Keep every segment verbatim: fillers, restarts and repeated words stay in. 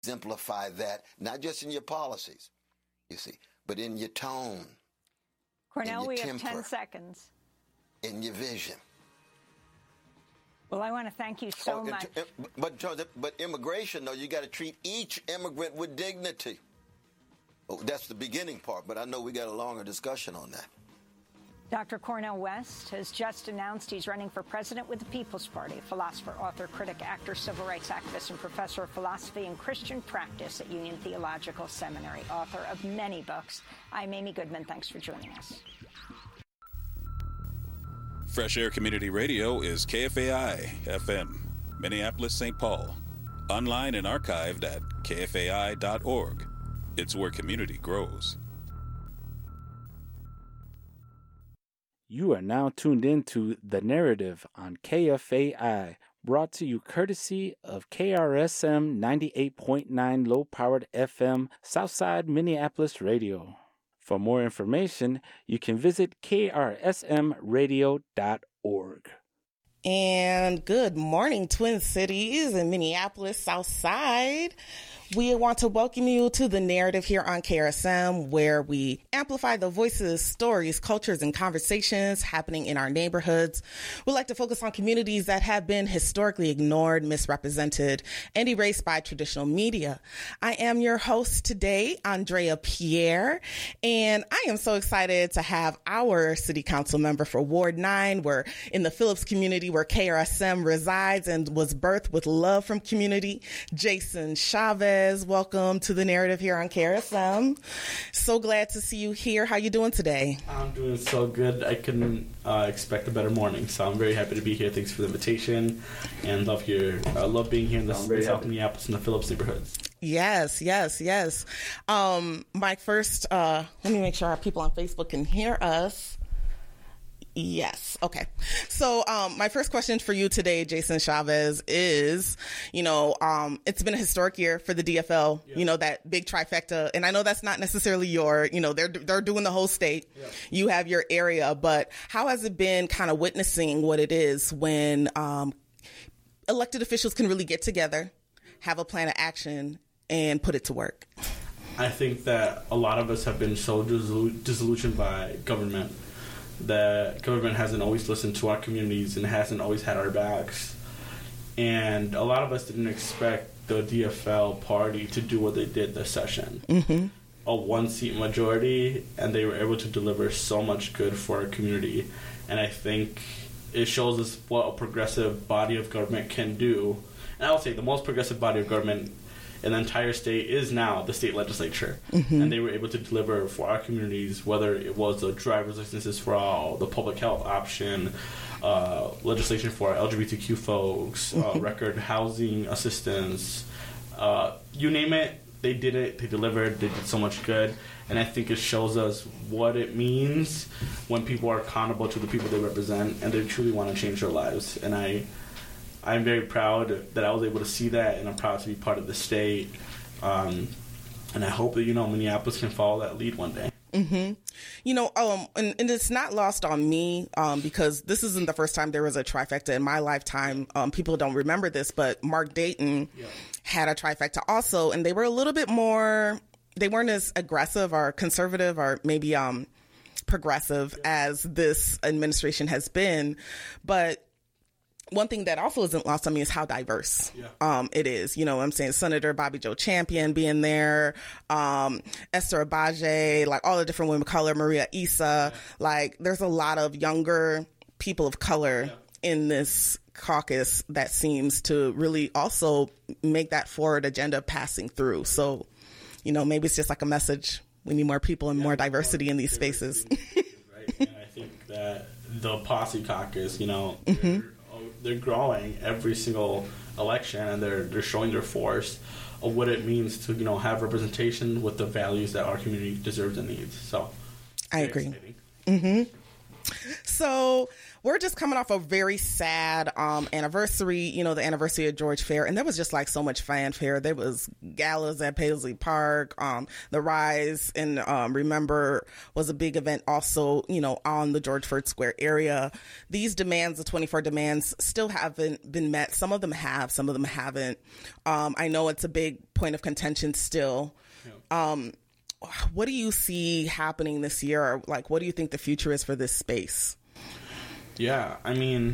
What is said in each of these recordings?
exemplify that, not just in your policies, you see, but in your tone. Cornell, we temper, have ten seconds. In your vision. Well, I want to thank you so oh, much. But, but immigration, though, you got to treat each immigrant with dignity. Oh, that's the beginning part, but I know we got a longer discussion on that. Doctor Cornel West has just announced he's running for president with the People's Party. Philosopher, author, critic, actor, civil rights activist, and professor of philosophy and Christian practice at Union Theological Seminary, author of many books. I'm Amy Goodman. Thanks for joining us. Fresh Air Community Radio is K F A I F M, Minneapolis, Saint Paul. Online and archived at K F A I dot org. It's where community grows. You are now tuned into The Narrative on K F A I, brought to you courtesy of K R S M ninety-eight point nine low-powered F M Southside Minneapolis Radio. For more information, you can visit K R S M radio dot org. And good morning, Twin Cities and Minneapolis Southside. We want to welcome you to The Narrative here on K R S M, where we amplify the voices, stories, cultures, and conversations happening in our neighborhoods. We like to focus on communities that have been historically ignored, misrepresented, and erased by traditional media. I am your host today, Andrea Pierre, and I am so excited to have our city council member for Ward nine. We're in the Phillips community where K R S M resides and was birthed with love from community, Jason Chavez. Welcome to The Narrative here on K R S M. So glad to see you here. How you doing today? I'm doing so good. I couldn't uh, expect a better morning, so I'm very happy to be here. Thanks for the invitation, and love here. I uh, love being here in the South Minneapolis and the Phillips neighborhoods. Yes, yes, yes. Um, my first, uh, let me make sure our people on Facebook can hear us. Yes. Okay. So, um, my first question for you today, Jason Chavez, is, you know, um, it's been a historic year for the D F L, yeah. You know, that big trifecta. And I know that's not necessarily your, you know, they're, they're doing the whole state. Yeah. You have your area, but how has it been kind of witnessing what it is when, um, elected officials can really get together, have a plan of action, and put it to work? I think that a lot of us have been so disillu- disillusioned by government. That government hasn't always listened to our communities and hasn't always had our backs. And a lot of us didn't expect the D F L party to do what they did this session. Mm-hmm. A one-seat majority, and they were able to deliver so much good for our community. And I think it shows us what a progressive body of government can do. And I would say the most progressive body of government in the entire state is now the state legislature. Mm-hmm. And they were able to deliver for our communities, whether it was the driver's licenses for all, the public health option, uh, legislation for L G B T Q folks, mm-hmm. uh, record housing assistance, uh, you name it, they did it, they delivered, they did so much good. And I think it shows us what it means when people are accountable to the people they represent and they truly want to change their lives. And I... I'm very proud that I was able to see that, and I'm proud to be part of the state. Um, and I hope that, you know, Minneapolis can follow that lead one day. Mm-hmm. You know, um, and, and it's not lost on me um, because this isn't the first time there was a trifecta in my lifetime. Um, people don't remember this, but Mark Dayton yeah. had a trifecta also, and they were a little bit more, they weren't as aggressive or conservative or maybe um, progressive yeah. as this administration has been. But one thing that also isn't lost on me is how diverse yeah. um, it is. You know what I'm saying? Senator Bobby Jo Champion being there, um, Esther Abaje, like all the different women of color, Maria Issa. Yeah. Like there's a lot of younger people of color yeah. in this caucus that seems to really also make that forward agenda passing through. So, you know, maybe it's just like a message. We need more people and yeah, more diversity more in these spaces. Right. And I think that the Posse Caucus, you know, mm-hmm. they're growing every single election, and they're they're showing their force of what it means to, you know, have representation with the values that our community deserves and needs. So I agree. Mm-hmm. So we're just coming off a very sad um, anniversary, you know, the anniversary of George Fair. And there was just like so much fanfare. There was galas at Paisley Park. Um, the Rise and um, Remember was a big event also, you know, on the George Ford Square area. These demands, the twenty-four demands, still haven't been met. Some of them have, some of them haven't. Um, I know it's a big point of contention still. Yeah. Um, what do you see happening this year? Like, what do you think the future is for this space? Yeah, I mean,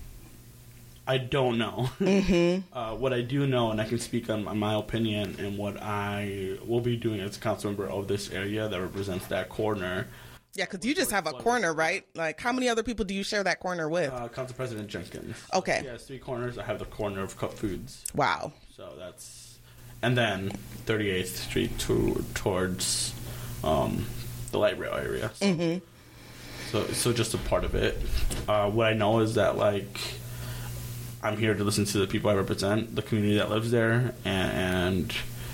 I don't know. Mm-hmm. uh, what I do know, and I can speak on, on my opinion and what I will be doing as a council member of this area that represents that corner. Yeah, because you just have a corner, right? Like, how many other people do you share that corner with? Uh, Council President Jenkins. Okay. He has three corners. I have the corner of Cup Foods. Wow. So that's... And then thirty-eighth Street to, towards um, the light rail area. So, mm-hmm. so, so just a part of it. Uh, what I know is that, like, I'm here to listen to the people I represent, the community that lives there, and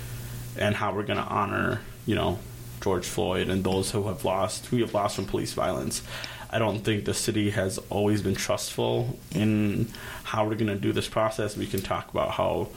and how we're going to honor, you know, George Floyd and those who have lost, who have lost from police violence. I don't think the city has always been trustful in how we're going to do this process. We can talk about how...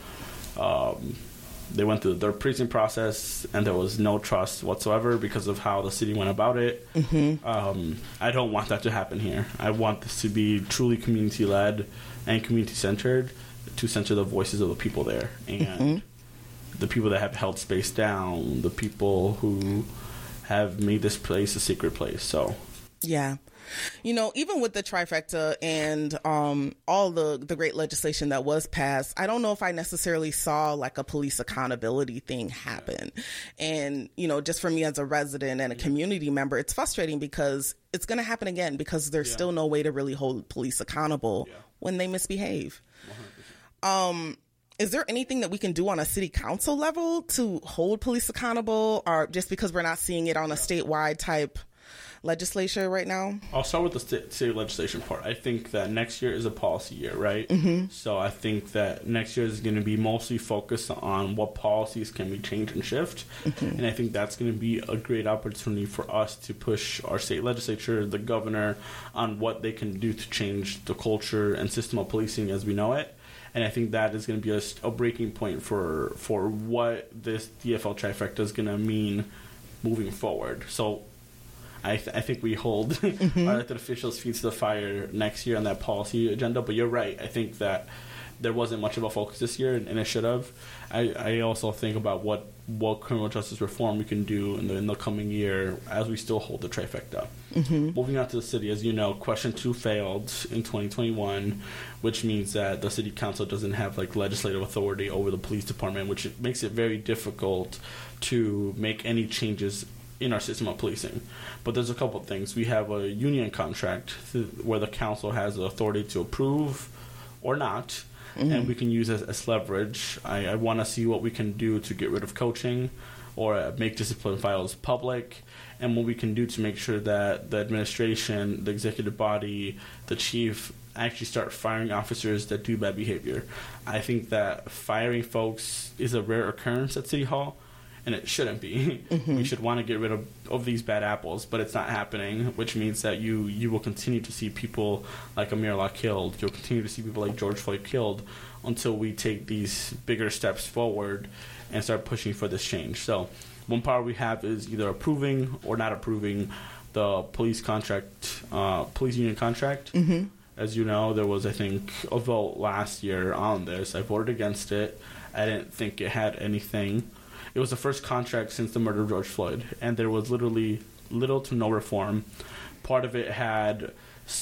Um, They went through their precinct process, and there was no trust whatsoever because of how the city went about it. Mm-hmm. Um, I don't want that to happen here. I want this to be truly community-led and community-centered to center the voices of the people there. And mm-hmm. the people that have held space down, the people who have made this place a sacred place. So, yeah. You know, even with the trifecta and um, all the, the great legislation that was passed, I don't know if I necessarily saw like a police accountability thing happen. And, you know, just for me as a resident and a community member, it's frustrating because it's going to happen again because there's yeah. still no way to really hold police accountable yeah. when they misbehave. one hundred percent. Um, is there anything that we can do on a city council level to hold police accountable, or just because we're not seeing it on a statewide type legislature right now? I'll start with the state, state legislation part. I think that next year is a policy year, right? Mm-hmm. So I think that next year is going to be mostly focused on what policies can we change and shift. Mm-hmm. And I think that's going to be a great opportunity for us to push our state legislature, the governor, on what they can do to change the culture and system of policing as we know it. And I think that is going to be a, a breaking point for for what this D F L trifecta is going to mean moving forward. So I, th- I think we hold mm-hmm. our elected officials' feet to the fire next year on that policy agenda. But you're right. I think that there wasn't much of a focus this year, and, and it should have. I, I also think about what, what criminal justice reform we can do in the, in the coming year as we still hold the trifecta. Mm-hmm. Moving on to the city, as you know, question two failed in twenty twenty-one, which means that the city council doesn't have like legislative authority over the police department, which makes it very difficult to make any changes in our system of policing. But there's a couple of things. We have a union contract where the council has the authority to approve or not, mm-hmm. and we can use it as leverage. I, I want to see what we can do to get rid of coaching or make discipline files public, and what we can do to make sure that the administration, the executive body, the chief actually start firing officers that do bad behavior. I think that firing folks is a rare occurrence at City Hall, and it shouldn't be. Mm-hmm. We should want to get rid of, of these bad apples, but it's not happening, which means that you, you will continue to see people like Amir Allah killed. You'll continue to see people like George Floyd killed until we take these bigger steps forward and start pushing for this change. So one power we have is either approving or not approving the police contract, uh, police union contract. Mm-hmm. As you know, there was, I think, a vote last year on this. I voted against it. I didn't think it had anything. It was the first contract since the murder of George Floyd, and there was literally little to no reform. Part of it had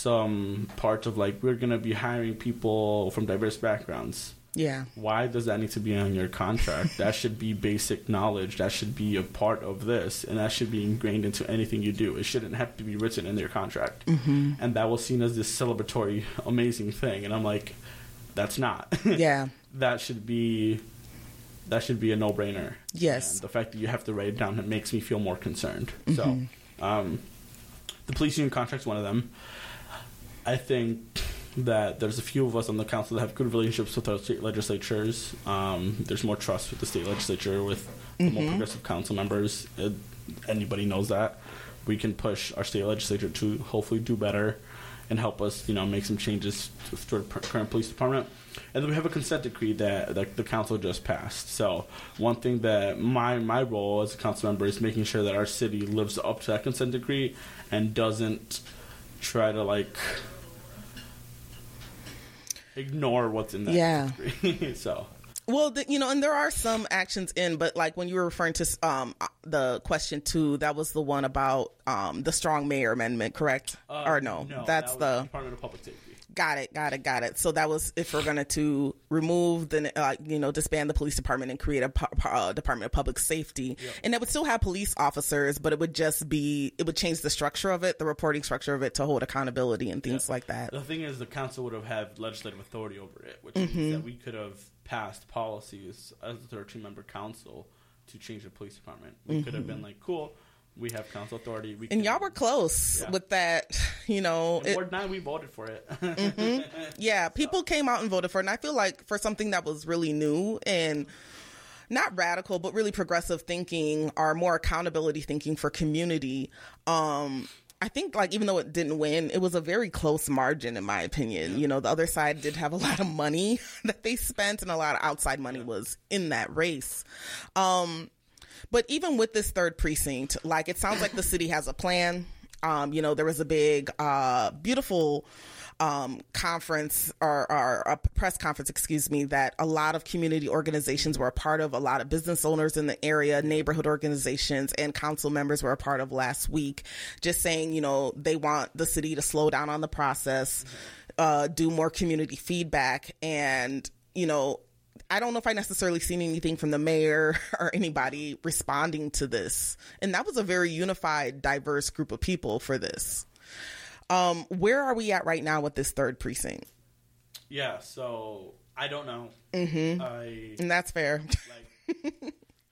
some parts of, like, we're going to be hiring people from diverse backgrounds. Yeah. Why does that need to be on your contract? That should be basic knowledge. That should be a part of this, and that should be ingrained into anything you do. It shouldn't have to be written in your contract. Mm-hmm. And that was seen as this celebratory, amazing thing. And I'm like, that's not. Yeah. That should be... That should be a no-brainer. Yes. And the fact that you have to write it down, it makes me feel more concerned. Mm-hmm. So, um, the police union contract's one of them. I think that there's a few of us on the council that have good relationships with our state legislatures. Um, there's more trust with the state legislature, with the mm-hmm. more progressive council members. It, anybody knows that. we can push our state legislature to hopefully do better and help us, you know, make some changes to the current police department. And then we have a consent decree that, that the council just passed. So one thing that my my role as a council member is making sure that our city lives up to that consent decree and doesn't try to, like, ignore what's in that yeah. decree. So... Well, the, you know, and there are some actions in, but like when you were referring to um, the question two, that was the one about um, the strong mayor amendment, correct? Uh, or no, no that's that was the the Department of Public Safety. Got it, got it, got it. So that was if we're going to remove the, uh, you know, disband the police department and create a pu- uh, Department of Public Safety. Yep. And it would still have police officers, but it would just be, it would change the structure of it, the reporting structure of it to hold accountability and things yeah. like that. The thing is, the council would have had legislative authority over it, which mm-hmm. means that we could have passed policies as a thirteen-member council to change the police department. We mm-hmm. could have been like, cool, we have council authority. We and can, y'all were close yeah. with that, you know. In Ward nine, we voted for it. mm-hmm. Yeah, people so. came out and voted for it. And I feel like for something that was really new and not radical, but really progressive thinking or more accountability thinking for community, um, I think, like, even though it didn't win, it was a very close margin, in my opinion. Yeah. You know, the other side did have a lot of money that they spent, and a lot of outside money yeah. was in that race. Um, but even with this third precinct, like, it sounds like the city has a plan. Um, you know, there was a big, uh, beautiful um, conference or, or a press conference, excuse me, that a lot of community organizations were a part of, a lot of business owners in the area, neighborhood organizations, and council members were a part of last week, just saying, you know, they want the city to slow down on the process, uh, do more community feedback. And, you know, I don't know if I necessarily seen anything from the mayor or anybody responding to this. And that was a very unified, diverse group of people for this. Um, where are we at right now with this third precinct? Yeah, so I don't know. Mm-hmm. I, and that's fair. Like,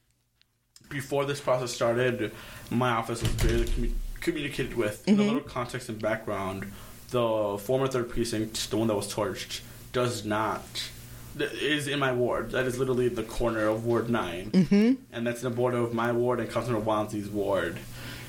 before this process started, my office was barely commu- communicated with. Mm-hmm. In a little context and background, the former third precinct, the one that was torched, does not... is in my ward. That is literally the corner of Ward nine. Mm-hmm. And that's in the border of my ward and Councilor Wansley's ward.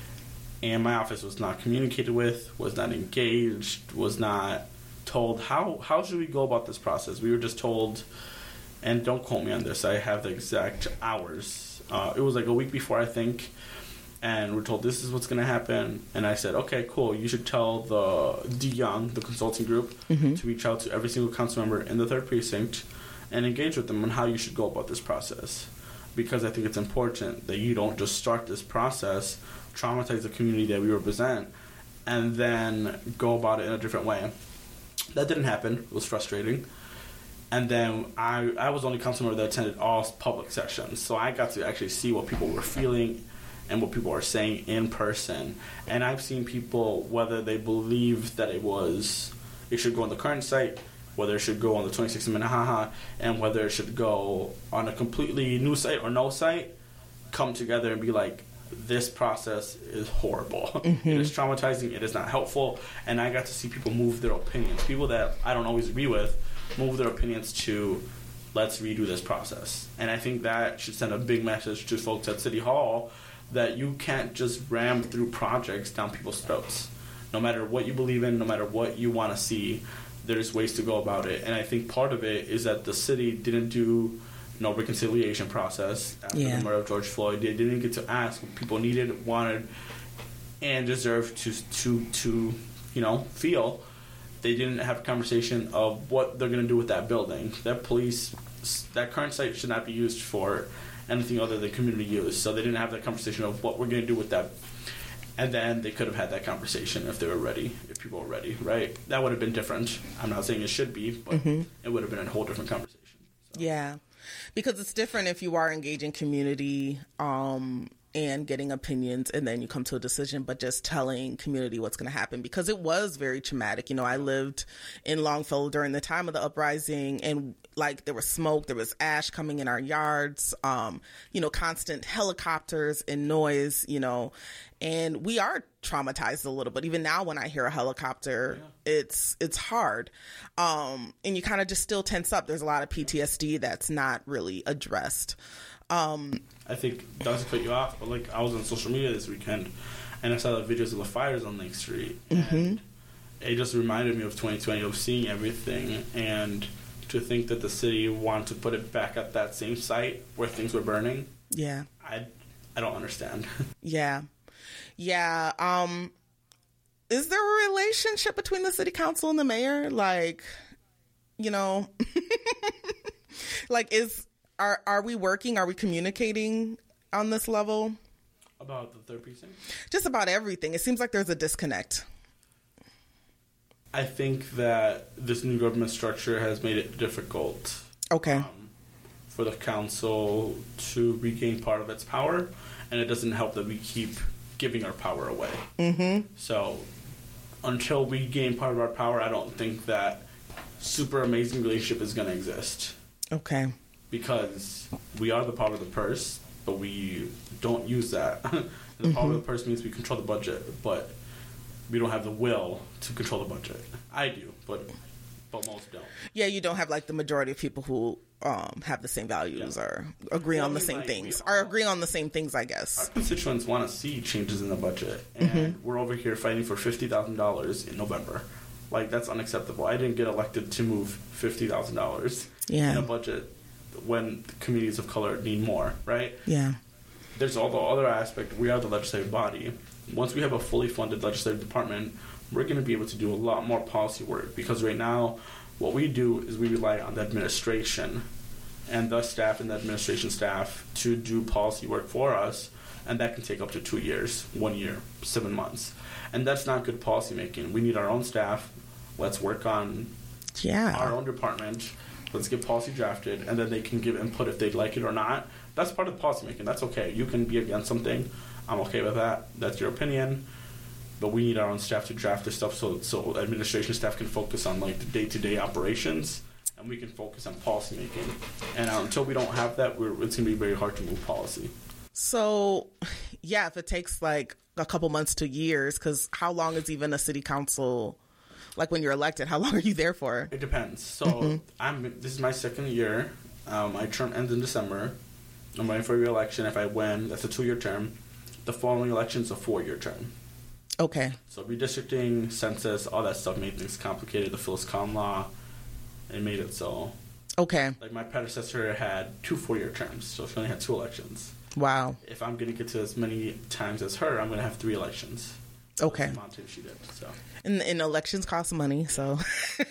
And my office was not communicated with, was not engaged, was not told how how should we go about this process. We were just told, and don't quote me on this, I have the exact hours. Uh, it was like a week before, I think, and we're told this is what's going to happen. And I said, okay, cool. You should tell the De Young, the consulting group, mm-hmm. to reach out to every single council member in the third precinct and engage with them on how you should go about this process. Because I think it's important that you don't just start this process, traumatize the community that we represent, and then go about it in a different way. That didn't happen. It was frustrating. And then I, I was the only council member that attended all public sessions. So I got to actually see what people were feeling and what people are saying in person. And I've seen people, whether they believe that it was, it should go on the current site, whether it should go on the twenty-sixth of Minnehaha, and whether it should go on a completely new site or no site, come together and be like, this process is horrible. Mm-hmm. It is traumatizing. It is not helpful. And I got to see people move their opinions. People that I don't always agree with move their opinions to, let's redo this process. And I think that should send a big message to folks at City Hall that you can't just ram through projects down people's throats. No matter what you believe in, no matter what you want to see, there's ways to go about it. And I think part of it is that the city didn't do no reconciliation process after yeah. the murder of George Floyd. They didn't get to ask what people needed, wanted, and deserved to to to you know feel. They didn't have a conversation of what they're going to do with that building. That police, that current site should not be used for anything other than community use. So they didn't have that conversation of what we're going to do with that. And then they could have had that conversation if they were ready, if people were ready, right? That would have been different. I'm not saying it should be, but mm-hmm. it would have been a whole different conversation. So. Yeah, because it's different if you are engaging community um, and getting opinions, and then you come to a decision, but just telling community what's going to happen, because it was very traumatic. You know, I lived in Longfellow during the time of the uprising, and like there was smoke, there was ash coming in our yards, um, you know, constant helicopters and noise, you know, and we are traumatized a little bit. Even now when I hear a helicopter, yeah. it's it's hard. Um, and you kind of just still tense up. There's a lot of P T S D that's not really addressed. Um, I think, not to cut you off, but like I was on social media this weekend, and I saw the videos of the fires on Lake Street, Mm-hmm. and it just reminded me of twenty twenty, of seeing everything, and to think that the city wanted to put it back at that same site where things were burning. Yeah. I, I don't understand. Yeah. Yeah. Um, is there a relationship between the city council and the mayor? Like, you know, like is, are, are we working? Are we communicating on this level? About the third precinct? Just about everything. It seems like there's a disconnect. I think that this new government structure has made it difficult Okay. um, for the council to regain part of its power, and it doesn't help that we keep giving our power away. Mm-hmm. So until we gain part of our power, I don't think that super amazing relationship is going to exist, Okay. because we are the power of the purse, but we don't use that. The Mm-hmm. power of the purse means we control the budget, but we don't have the will to control the budget. I do, but but most don't. Yeah, you don't have like the majority of people who um, have the same values Yeah. or agree Well, on the I mean, same like, things, we or all- agree on the same things, I Our guess. constituents want to see changes in the budget, and Mm-hmm. we're over here fighting for fifty thousand dollars in November. Like, that's unacceptable. I didn't get elected to move fifty thousand dollars Yeah. in a budget when communities of color need more, right? Yeah. There's all the other aspect. We are the legislative body. Once we have a fully funded legislative department, we're going to be able to do a lot more policy work, because right now what we do is we rely on the administration and the staff and the administration staff to do policy work for us, and that can take up to two years, one year, seven months. And that's not good policy making. We need our own staff. Let's work on Yeah. our own department. Let's get policy drafted, and then they can give input if they'd like it or not. That's part of policy making. That's okay. You can be against something. I'm okay with that. That's your opinion. But we need our own staff to draft this stuff, so so administration staff can focus on like the day-to-day operations, and we can focus on policy making. And uh, until we don't have that, we're, it's going to be very hard to move policy. So, yeah, if it takes like a couple months to years, because how long is even a city council? Like when you're elected, how long are you there for? It depends. So I'm. This is my second year. Um, my term ends in December. I'm running for re-election. If I win, that's a two-year term. The following election is a four-year term. Okay. So redistricting, census, all that stuff made things complicated. The Phyllis Kahn law, it made it so. Okay. Like my predecessor had two four-year terms, so she only had two elections. Wow. If I'm going to get to as many times as her, I'm going to have three elections. Okay. That's the amount of time she did. So. And, and elections cost money, so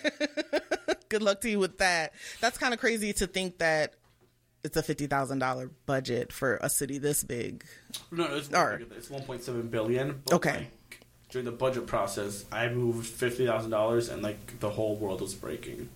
good luck to you with that. That's kind of crazy to think that it's a fifty thousand dollars budget for a city this big. No, it's, Or- it's one point seven billion dollars. But Okay. Like, during the budget process, I moved fifty thousand dollars, and like the whole world was breaking.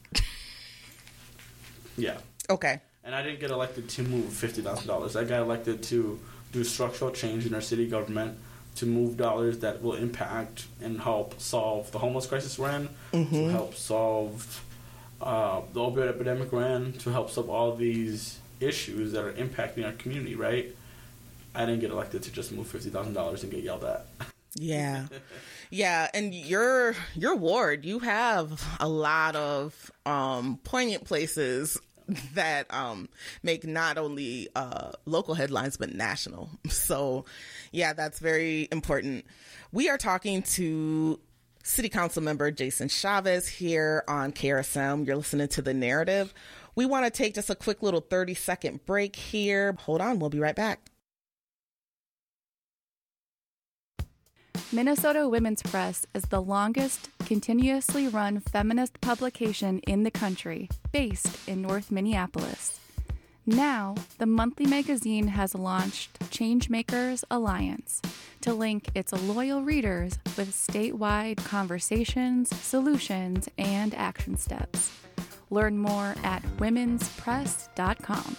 Yeah. Okay. And I didn't get elected to move fifty thousand dollars. I got elected to do structural change in our city government, to move dollars that will impact and help solve the homeless crisis we're in, Mm-hmm. to help solve uh, the opioid epidemic we're in, to help solve all these issues that are impacting our community, right? I didn't get elected to just move fifty thousand dollars and get yelled at. Yeah. Yeah, and your your ward, you have a lot of um, poignant places that um, make not only uh, local headlines but national. So, yeah, that's very important. We are talking to City Council member Jason Chavez here on K R S M. You're listening to The Narrative. We want to take just a quick little thirty second break here. Hold on, we'll be right back. Minnesota Women's Press is the longest, continuously run feminist publication in the country, based in North Minneapolis. Now, the monthly magazine has launched Changemakers Alliance to link its loyal readers with statewide conversations, solutions, and action steps. Learn more at womens press dot com.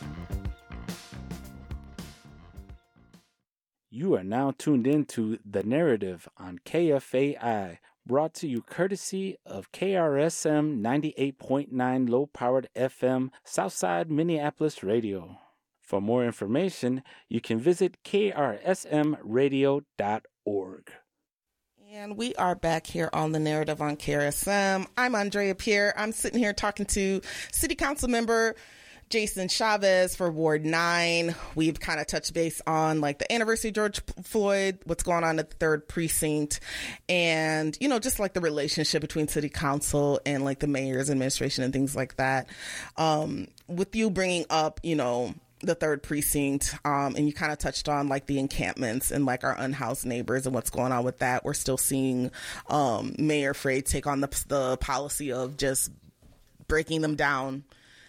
You are now tuned in to The Narrative on K F A I, brought to you courtesy of K R S M ninety-eight point nine low-powered F M Southside Minneapolis Radio. For more information, you can visit k r s m radio dot org. And we are back here on The Narrative on K R S M. I'm Andrea Pierre. I'm sitting here talking to City Council member Jason Chavez for Ward nine. We've kind of touched base on like the anniversary of George Floyd, what's going on at the third precinct, and, you know, just like the relationship between city council and like the mayor's administration and things like that. Um, with you bringing up, you know, the third precinct, um, and you kind of touched on like the encampments and like our unhoused neighbors and what's going on with that. We're still seeing um, Mayor Frey take on the, the policy of just breaking them down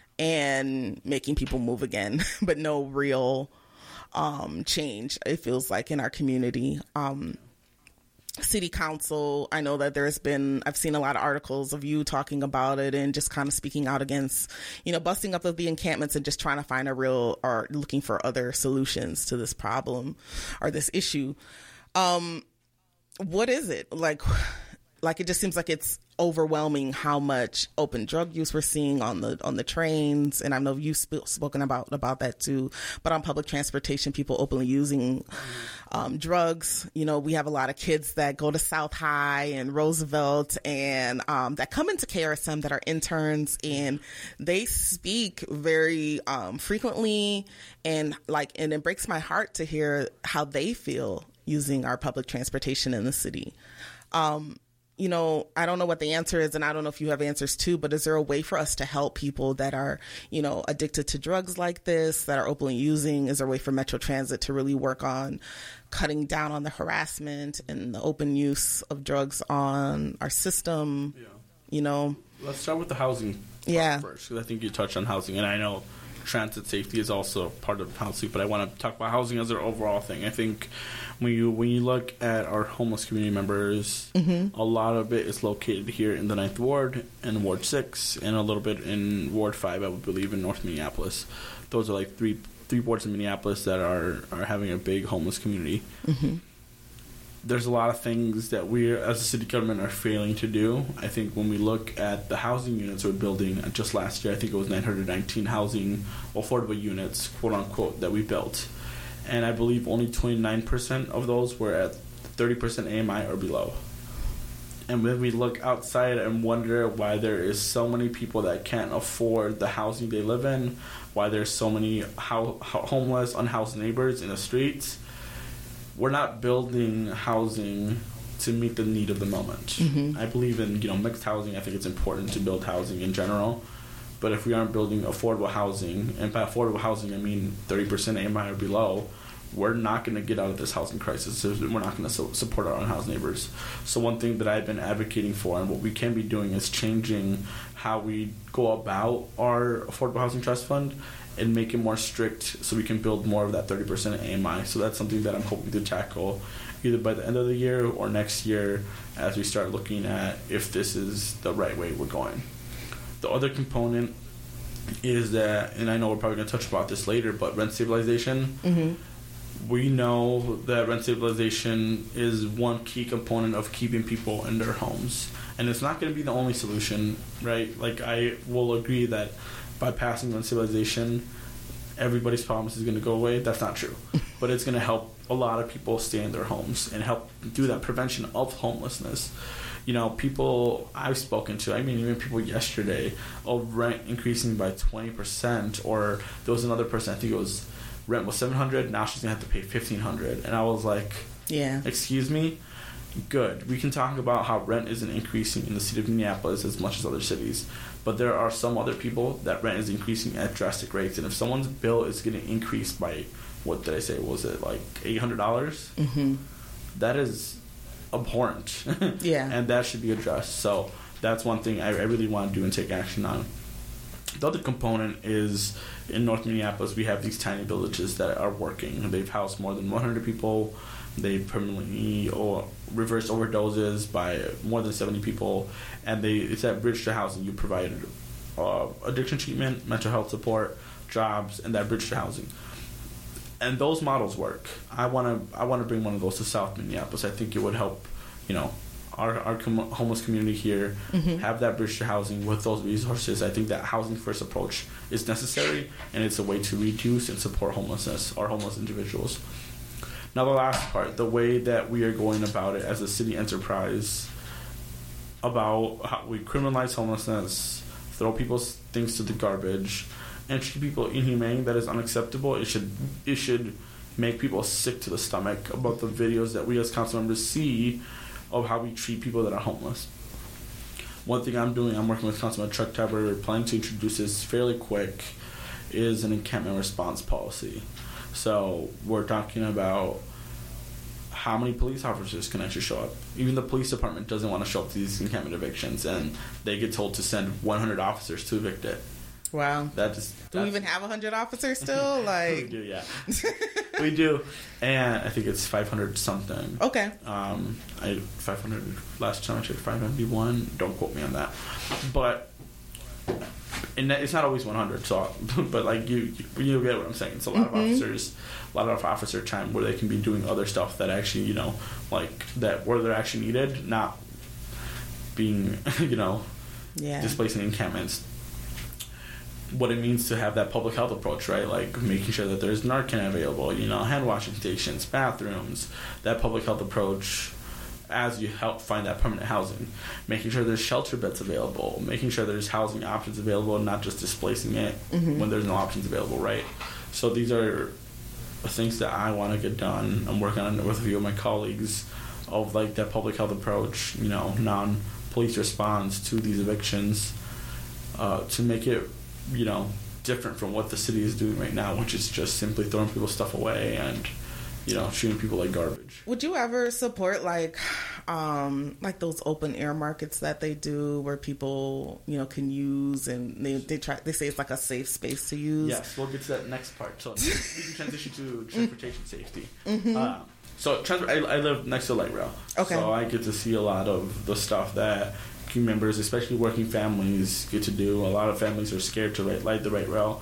and making people move again, but no real um, change, it feels like, in our community. Um, city council, I know that there's been, I've seen a lot of articles of you talking about it and just kind of speaking out against, you know, busting up of the encampments and just trying to find a real, or looking for other solutions to this problem or this issue. Um, what is it? Like, like it just seems like it's overwhelming how much open drug use we're seeing on the on the trains, and I know you've sp- spoken about about that too. But on public transportation, people openly using um, drugs. You know, we have a lot of kids that go to South High and Roosevelt, and um, that come into K R S M that are interns, and they speak very um, frequently, and like, and it breaks my heart to hear how they feel using our public transportation in the city. Um, You know, I don't know what the answer is, and I don't know if you have answers too, but is there a way for us to help people that are, you know, addicted to drugs like this, that are openly using? Is there a way for Metro Transit to really work on cutting down on the harassment and the open use of drugs on our system? Yeah. You know? Let's start with the housing yeah. first, because I think you touched on housing, and I know transit safety is also part of housing, but I want to talk about housing as an overall thing. I think when you when you look at our homeless community members, mm-hmm. a lot of it is located here in the ninth Ward and Ward six, and a little bit in Ward five, I would believe, in North Minneapolis. Those are like three three wards in Minneapolis that are, are having a big homeless community. Mm-hmm. There's a lot of things that we, as a city government, are failing to do. I think when we look at the housing units we're building, just last year, I think it was nine hundred nineteen housing affordable units, quote unquote, that we built. And I believe only twenty-nine percent of those were at thirty percent A M I or below. And when we look outside and wonder why there is so many people that can't afford the housing they live in, why there's so many ho- homeless, unhoused neighbors in the streets, we're not building housing to meet the need of the moment. Mm-hmm. I believe in, you know, mixed housing. I think it's important to build housing in general. But if we aren't building affordable housing, and by affordable housing I mean thirty percent A M I or below, we're not going to get out of this housing crisis. We're not going to su- support our unhoused neighbors. So one thing that I've been advocating for, and what we can be doing, is changing how we go about our Affordable Housing Trust Fund and make it more strict so we can build more of that thirty percent A M I. So that's something that I'm hoping to tackle either by the end of the year or next year as we start looking at if this is the right way we're going. The other component is that, and I know we're probably going to touch about this later, but rent stabilization. Mm-hmm. We know that rent stabilization is one key component of keeping people in their homes. And it's not going to be the only solution, right? Like, I will agree that by passing rent stabilization, everybody's problems is going to go away. That's not true. But it's going to help a lot of people stay in their homes and help do that prevention of homelessness. You know, people I've spoken to, I mean, even people yesterday, of rent increasing by twenty percent, or there was another person, I think it was, rent was seven hundred dollars, now she's going to have to pay fifteen hundred dollars. And I was like, yeah, excuse me? Good. We can talk about how rent isn't increasing in the city of Minneapolis as much as other cities, but there are some other people that rent is increasing at drastic rates. And if someone's bill is getting increased by, what did I say, was it like eight hundred dollars? Mm-hmm. That is abhorrent. Yeah. And that should be addressed. So that's one thing I, I really want to do and take action on. The other component is, in North Minneapolis, we have these tiny villages that are working. They've housed more than one hundred people. They've permanently or reversed overdoses by more than seventy people. And they it's that bridge to housing. You provide uh, addiction treatment, mental health support, jobs, and that bridge to housing. And those models work. I want to I want to bring one of those to South Minneapolis. I think it would help, you know, our our com- homeless community here, mm-hmm. have that bridge to housing with those resources. I think that housing first approach is necessary, and it's a way to reduce and support homelessness or homeless individuals. Now the last part, the way that we are going about it as a city enterprise, about how we criminalize homelessness, throw people's things to the garbage, and treat people inhumane, that is unacceptable. It should it should make people sick to the stomach about the videos that we as council members see of how we treat people that are homeless. One thing I'm doing, I'm working with Councilman Chuck Tabor, planning to introduce this fairly quick, is an encampment response policy. So we're talking about how many police officers can actually show up. Even the police department doesn't want to show up to these encampment evictions, and they get told to send one hundred officers to evict it. Wow. That just, do we even have one hundred officers still? Like we do, yeah. We do. And I think it's five hundred something. Okay. Um, I five hundred, last time I checked, five ninety-one. Don't quote me on that. But and it's not always one hundred, so, but like you, you, you get what I'm saying. It's a lot mm-hmm. of officers, a lot of officer time where they can be doing other stuff that actually, you know, like that where they're actually needed, not being, you know, yeah. displacing encampments. What it means to have that public health approach, right? Like making sure that there's Narcan available, you know, hand washing stations, bathrooms, that public health approach as you help find that permanent housing. Making sure there's shelter beds available, making sure there's housing options available, not just displacing it mm-hmm. when there's no options available, right? So these are things that I want to get done. I'm working on it with a few of my colleagues of like that public health approach, you know, non-police response to these evictions uh, to make it, you know, different from what the city is doing right now, which is just simply throwing people's stuff away and, you know, treating people like garbage. Would you ever support like um like those open air markets that they do where people, you know, can use and they they try they say it's like a safe space to use? Yes, we'll get to that next part. So we can transition to transportation safety. Mm-hmm. Uh, so trans- I, I live next to light rail. Okay. So I get to see a lot of the stuff that community members, especially working families, get to do. A lot of families are scared to ride, ride the light rail.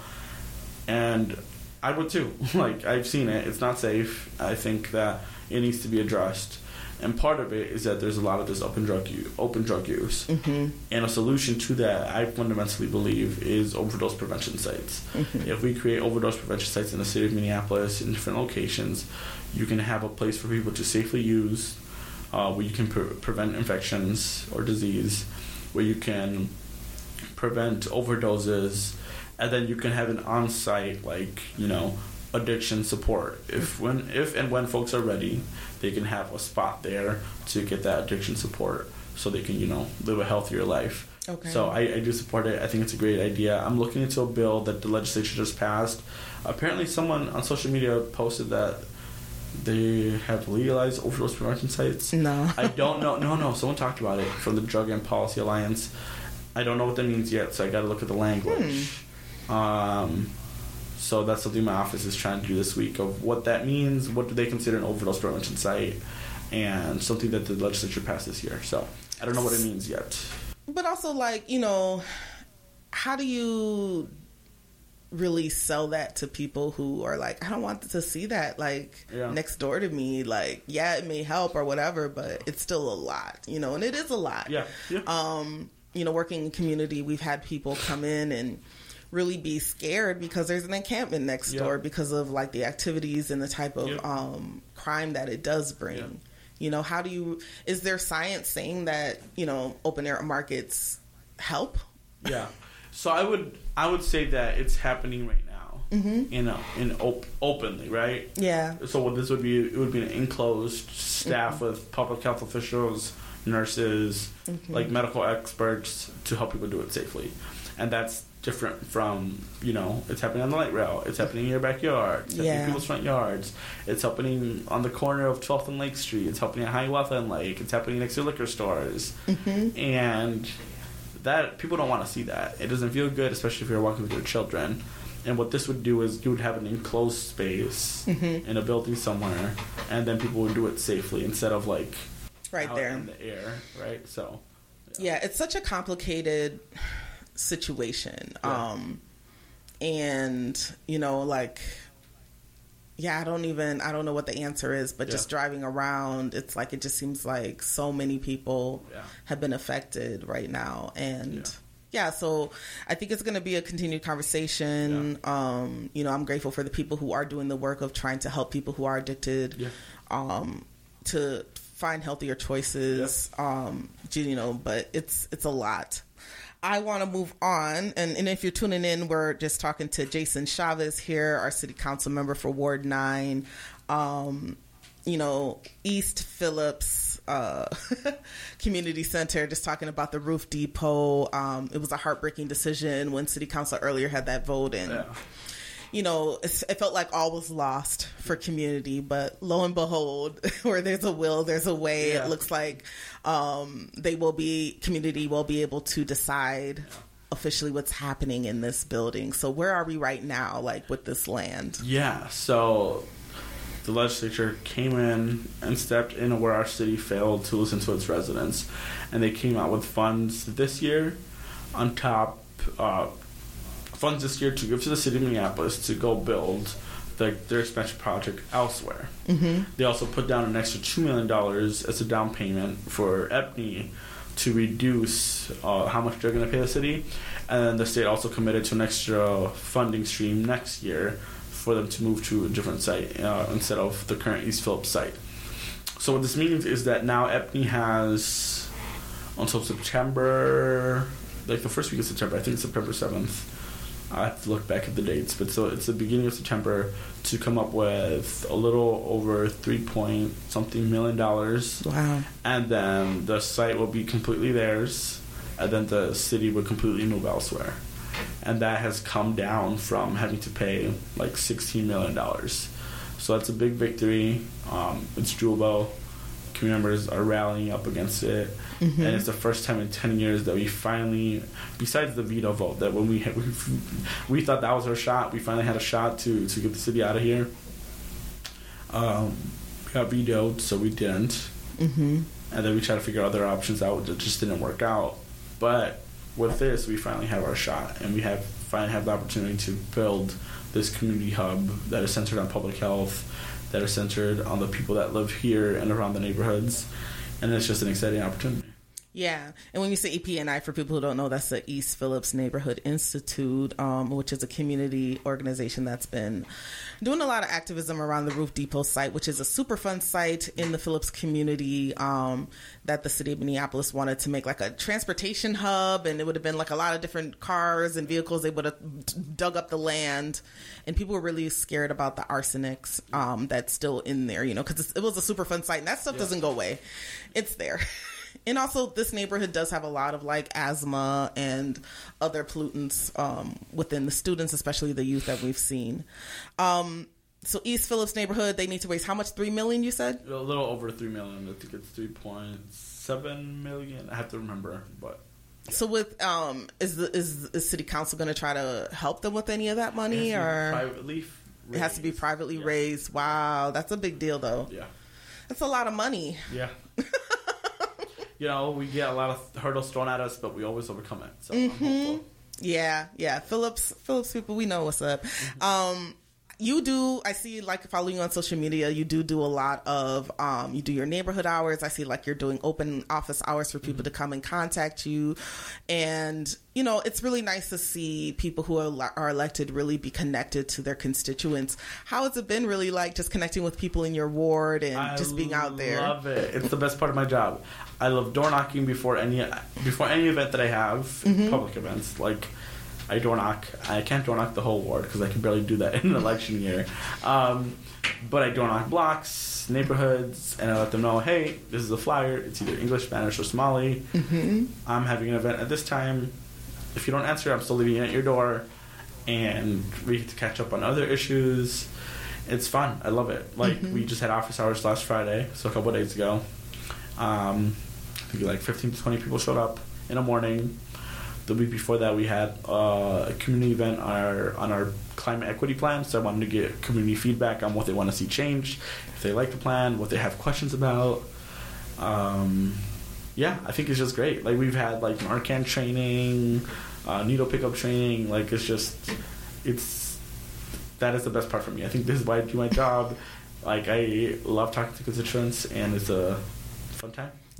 And I would too. Like, I've seen it. It's not safe. I think that it needs to be addressed. And part of it is that there's a lot of this open drug use. Open drug use. Mm-hmm. And a solution to that, I fundamentally believe, is overdose prevention sites. Mm-hmm. If we create overdose prevention sites in the city of Minneapolis in different locations, you can have a place for people to safely use, uh, where you can pre- prevent infections or disease, where you can prevent overdoses, and then you can have an on-site, like, you know, addiction support. If when, if and when folks are ready, they can have a spot there to get that addiction support, so they can, you know, live a healthier life. Okay. So I, I do support it. I think it's a great idea. I'm looking into a bill that the legislature just passed. Apparently, someone on social media posted that they have legalized overdose prevention sites. No. I don't know. No, no. Someone talked about it from the Drug and Policy Alliance. I don't know what that means yet, so I got to look at the language. Hmm. Um, so that's something my office is trying to do this week, of what that means, what do they consider an overdose prevention site, and something that the legislature passed this year. So I don't know what it means yet. But also, like, you know, how do you really sell that to people who are like, I don't want to see that, like, yeah. next door to me. Like, yeah, it may help or whatever, but it's still a lot, you know, and it is a lot. Yeah. yeah. Um, you know, working in community, we've had people come in and really be scared because there's an encampment next yep. door because of like the activities and the type of yep. um, crime that it does bring. Yep. You know, how do you, is there science saying that, you know, open air markets help? Yeah. So I would, I would say that it's happening right now, mm-hmm. you know, in op- openly, right? Yeah. So what this would be, it would be an enclosed staff mm-hmm. with public health officials, nurses, mm-hmm. like medical experts to help people do it safely. And that's different from, you know, it's happening on the light rail, it's happening in your backyard, it's happening yeah. in people's front yards, it's happening on the corner of twelfth and Lake Street, it's happening at Hiawatha and Lake, it's happening next to liquor stores. Mm-hmm. And that, people don't want to see that. It doesn't feel good, especially if you're walking with your children. And what this would do is you would have an enclosed space mm-hmm. in a building somewhere, and then people would do it safely instead of like right out there in the air, right? So yeah, yeah, it's such a complicated situation. Yeah. Um, and, you know, like, yeah, I don't even, I don't know what the answer is, but yeah. just driving around, it's like, it just seems like so many people yeah. have been affected right now. And yeah, yeah so I think it's going to be a continued conversation. Yeah. Um, you know, I'm grateful for the people who are doing the work of trying to help people who are addicted, yeah. um, to find healthier choices, yeah. um, you know, but it's, it's a lot. I want to move on. And, and if you're tuning in, we're just talking to Jason Chavez here, our city council member for Ward nine. Um, you know, East Phillips uh, Community Center, just talking about the roof depot. Um, it was a heartbreaking decision when city council earlier had that vote. And, yeah. you know, it, it felt like all was lost for community. But lo and behold, where there's a will, there's a way. Yeah. It looks like um, they will be, community will be able to decide yeah. officially what's happening in this building. So where are we right now, like, with this land? Yeah, so the legislature came in and stepped in where our city failed to listen to its residents. And they came out with funds this year on top, uh, funds this year to give to the city of Minneapolis to go build the, their expansion project elsewhere. Mm-hmm. They also put down an extra two million dollars as a down payment for E P N Y to reduce uh, how much they're going to pay the city. And then the state also committed to an extra funding stream next year for them to move to a different site uh, instead of the current East Phillips site. So what this means is that now E P N Y has until September, like the first week of September, I think it's September seventh. I have to look back at the dates, but so it's the beginning of September to come up with a little over three point something million dollars. Wow. And then the site will be completely theirs, and then the city would completely move elsewhere. And that has come down from having to pay like sixteen million dollars. So that's a big victory. Um, it's doable. Community members are rallying up against it. Mm-hmm. And it's the first time in ten years that we finally, besides the veto vote, that when we had, we, we thought that was our shot, we finally had a shot to, to get the city out of here. Um, we got vetoed, so we didn't. Mm-hmm. And then we tried to figure other options out that just didn't work out. But with this, we finally have our shot, and we have finally have the opportunity to build this community hub that is centered on public health, that are centered on the people that live here and around the neighborhoods, and it's just an exciting opportunity. Yeah, and when you say E P N I, for people who don't know, that's the East Phillips Neighborhood Institute, um, which is a community organization that's been doing a lot of activism around the Roof Depot site, which is a super fun site in the Phillips community um, that the city of Minneapolis wanted to make like a transportation hub, and it would have been like a lot of different cars and vehicles. They would have dug up the land, and people were really scared about the arsenics um, that's still in there, you know, because it was a super fun site, and that stuff yeah. doesn't go away. It's there. And also, this neighborhood does have a lot of, like, asthma and other pollutants um, within the students, especially the youth that we've seen. Um, so, East Phillips neighborhood, they need to raise how much? Three million dollars, you said? A little over three million dollars. I think it's three point seven million dollars. I have to remember, but... Yeah. So, with um, is the is, is City Council going to try to help them with any of that money? or privately raised. It has to be privately yeah. raised. Wow, that's a big deal, though. Yeah. That's a lot of money. Yeah. You know, we get a lot of hurdles thrown at us, but we always overcome it. So mm-hmm. I'm hopeful. Yeah, yeah. Phillips, Phillips people, we know what's up. Mm-hmm. Um, you do, I see, like, following you on social media, you do do a lot of, um, you do your neighborhood hours. I see, like, you're doing open office hours for people mm-hmm. to come and contact you. And, you know, it's really nice to see people who are, are elected really be connected to their constituents. How has it been really, like, just connecting with people in your ward and I just being out there? I love it. It's the best part of my job. I love door knocking before any before any event that I have, mm-hmm. public events. Like, I door knock. I can't door knock the whole ward because I can barely do that in an election year. Um, but I door knock blocks, neighborhoods, and I let them know, hey, this is a flyer. It's either English, Spanish, or Somali. Mm-hmm. I'm having an event at this time. If you don't answer, I'm still leaving it at your door. And we get to catch up on other issues. It's fun. I love it. Like, mm-hmm. we just had office hours last Friday, so a couple of days ago. Um, I think like fifteen to twenty people showed up in the morning. The week before that, we had uh, a community event on our, on our climate equity plan. So I wanted to get community feedback on what they want to see changed, if they like the plan, what they have questions about. Um, yeah, I think it's just great. Like, we've had like Narcan training, uh, needle pickup training. Like, it's just, it's, that is the best part for me. I think this is why I do my job. Like, I love talking to constituents, and it's a fun time.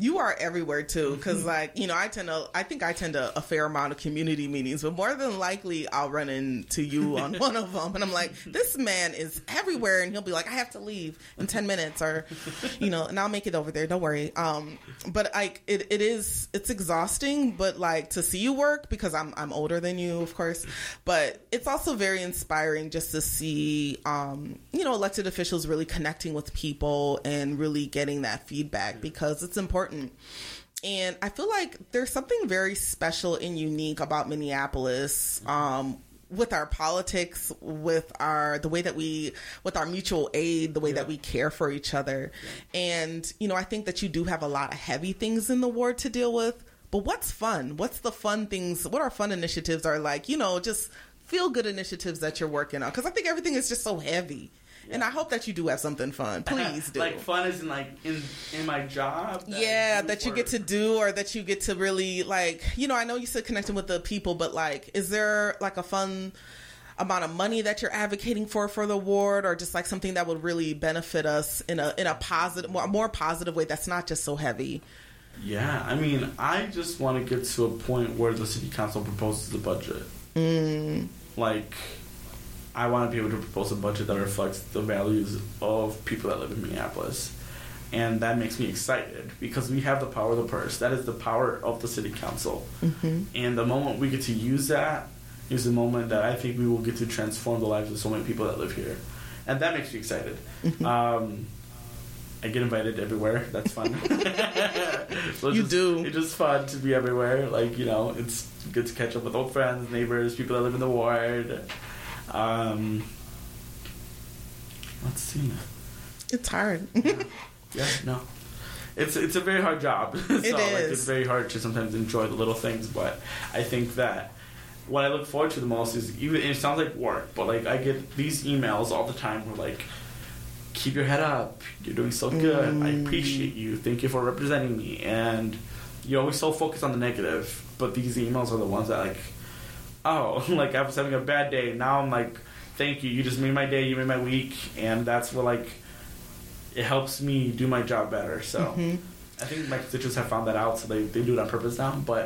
You are everywhere too, because like, you know, I tend to, I think I tend to a fair amount of community meetings, but more than likely I'll run into you on one of them, and I'm like, this man is everywhere, and he'll be like, I have to leave in ten minutes, or, you know, and I'll make it over there. Don't worry. Um, but like, it, it is, it's exhausting, but like to see you work, because I'm I'm older than you, of course, but it's also very inspiring just to see, um, you know, elected officials really connecting with people and really getting that feedback, because it's important. And I feel like there's something very special and unique about Minneapolis, um, with our politics, with our, the way that we, with our mutual aid, the way yeah. that we care for each other. Yeah. And, you know, I think that you do have a lot of heavy things in the ward to deal with, but what's fun? What's the fun things? What are fun initiatives are like, you know, just feel good initiatives that you're working on? Because I think everything is just so heavy. Yeah. And I hope that you do have something fun. Please do. Like fun is in like in in my job. That yeah, that you get to do, or that you get to really like. You know, I know you said connecting with the people, but like, is there like a fun amount of money that you're advocating for for the ward, or just like something that would really benefit us in a in a positive, more, more positive way that's not just so heavy? Yeah, I mean, I just want to get to a point where the city council proposes the budget. Mm. Like, I want to be able to propose a budget that reflects the values of people that live in Minneapolis. And that makes me excited, because we have the power of the purse. That is the power of the city council. Mm-hmm. And the moment we get to use that is the moment that I think we will get to transform the lives of so many people that live here. And that makes me excited. Mm-hmm. Um, I get invited everywhere. That's fun. so you just, do. It's just fun to be everywhere. Like, you know, it's good to catch up with old friends, neighbors, people that live in the ward. Um, let's see. It's hard. yeah. yeah, no. It's it's a very hard job. so, It is. Like, it's very hard to sometimes enjoy the little things, but I think that what I look forward to the most is, even it sounds like work, but like I get these emails all the time where like, keep your head up, you're doing so good, mm. I appreciate you, thank you for representing me, and you're always so focused on the negative, but these emails are the ones that like, oh, like I was having a bad day, now I'm like, thank you, you just made my day, you made my week, and that's what like, it helps me do my job better, so mm-hmm. I think my constituents have found that out, so they, they do it on purpose now, but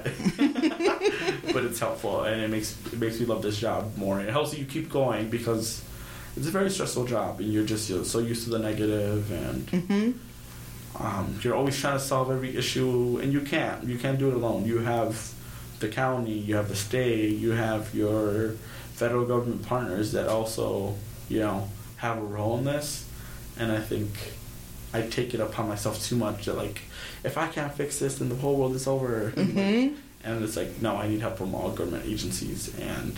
but it's helpful, and it makes it makes me love this job more, it helps you keep going, because it's a very stressful job, and you're just you're so used to the negative, and mm-hmm. um, you're always trying to solve every issue, and you can't. You can't do it alone. You have the county, you have the state, you have your federal government partners that also, you know, have a role in this, and I think I take it upon myself too much that, like, if I can't fix this, then the whole world is over. Mm-hmm. And it's like, no, I need help from all government agencies, and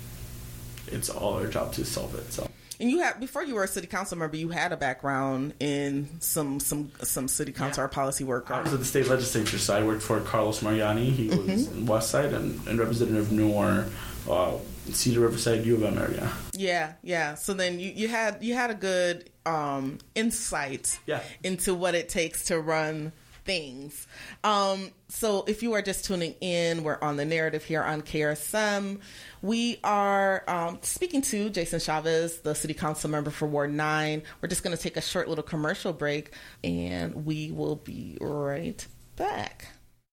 it's all our job to solve it, so. And you had, before you were a city council member, you had a background in some some some city council yeah. or policy work. I was at the state legislature, so I worked for Carlos Mariani. He mm-hmm. was in West Side, and, and Representative Noor, uh, Cedar Riverside, U of M area. Yeah, yeah. So then you, you had you had a good um, insight yeah. into what it takes to run things. Um, so if you are just tuning in, we're on The Narrative here on K R S M. We are um, speaking to Jason Chavez, the city council member for Ward nine. We're just going to take a short little commercial break, and we will be right back.